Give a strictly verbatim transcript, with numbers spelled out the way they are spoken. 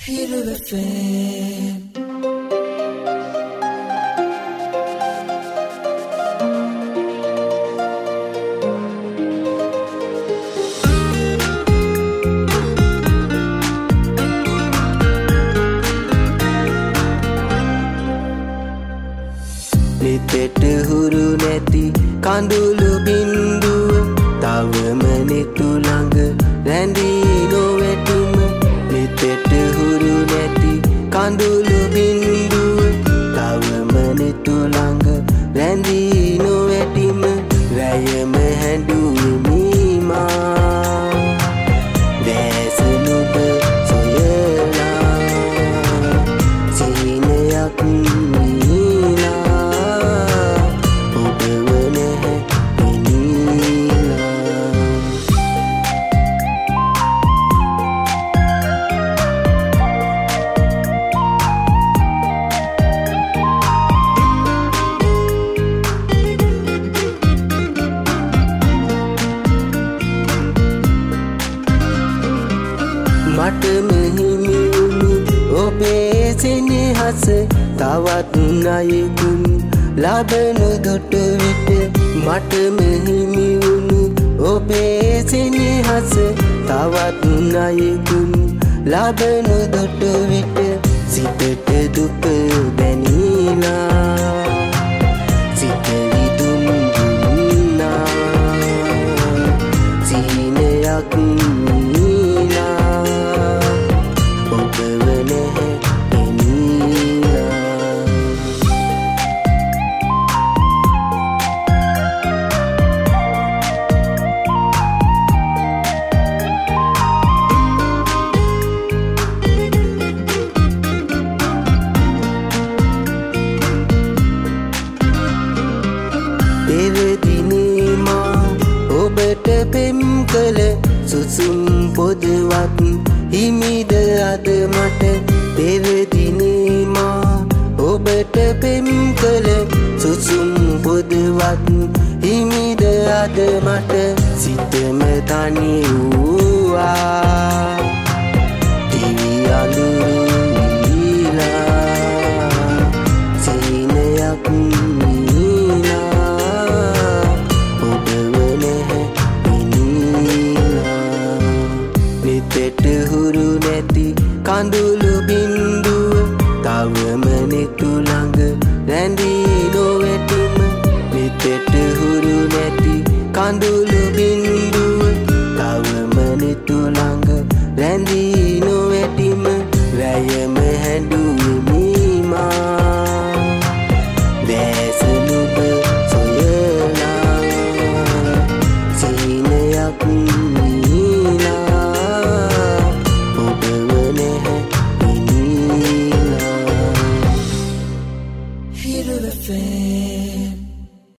Hiru F M. නිතෙට හුරු නැති කඳුළු බින්දුව තවම නිතු ළඟ රැඳී නොවැටුම නිතෙට හුරු නැති කඳුළු බින්දුව තවම නිතු ළඟ රැඳී නොවැටිම රැයම හැඬුවෙමි මා දැස නුඹ සොයලා සිහිනයක් මටම හිමි වුණු ඔබේ සෙනෙහස තවත් අයෙකුන් ලබන දුටු විට මටම හිමි වුණු ඔබේ සෙනෙහස තවත් අයෙකුන් ලබන දුටු විට සිතට දුක දැනීලා සිත විදුන් දුන්නා සිහිනයක් දෙවදිනේ මා ඔබට පෙම් කළ සුසුම් පොදවත් හිමිද අද මට දෙවදිනේ මා ඔබට පෙම් කළ සුසුම් පොදවත් හිමිද අද මට සිතම තනි වූවා දිවි අඳුරු වීලා සිහිනයක් නිතෙට හුරු නැති කඳුළු බින්දුව තවම නිතු ළඟ රැඳී නොවැටුම නිතෙට හුරු නැති කඳුළු බින්දුව තවම නිතු ළඟ රැඳී නොවැටීම රැයම හැඬුවෙමි මා දැස නුඹ සොයලා සිහිනයක් Hiru F M.